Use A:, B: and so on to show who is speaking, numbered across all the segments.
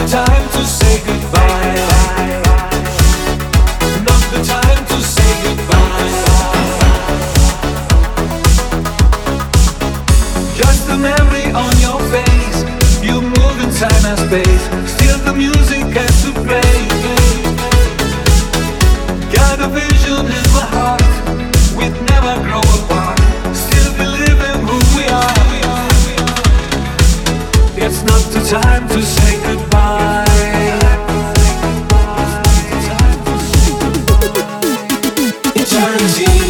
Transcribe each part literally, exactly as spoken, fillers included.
A: time to say goodbye. Not the time to say goodbye. Just a memory on your face. You move in time and space. Still the music has to play. Got a vision in my heart. We'd never grow apart. Still believe in who we are. It's not the time to say goodbye. Eternity.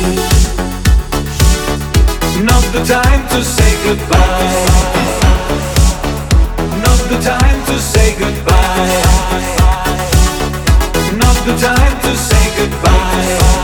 A: Not the time to say goodbye. Not the time to say goodbye. Not the time to say goodbye.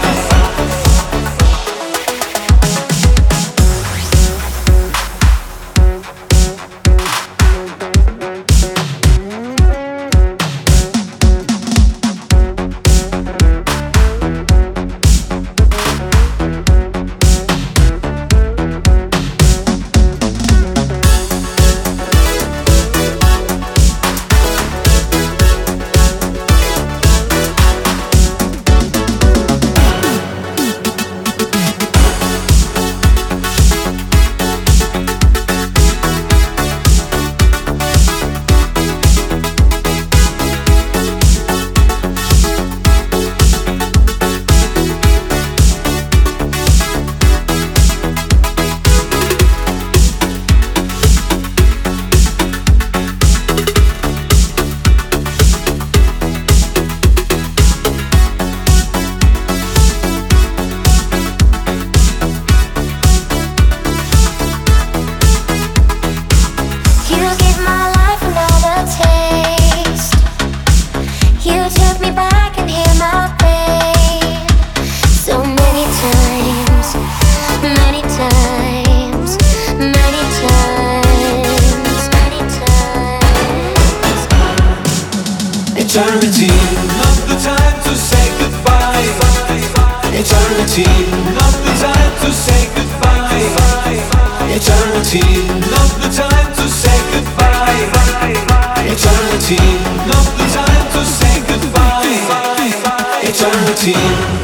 A: Eternity, not the time to say goodbye. Eternity, not the time to say goodbye. Eternity, not the time to say goodbye. Eternity, not the time to say goodbye. Eternity.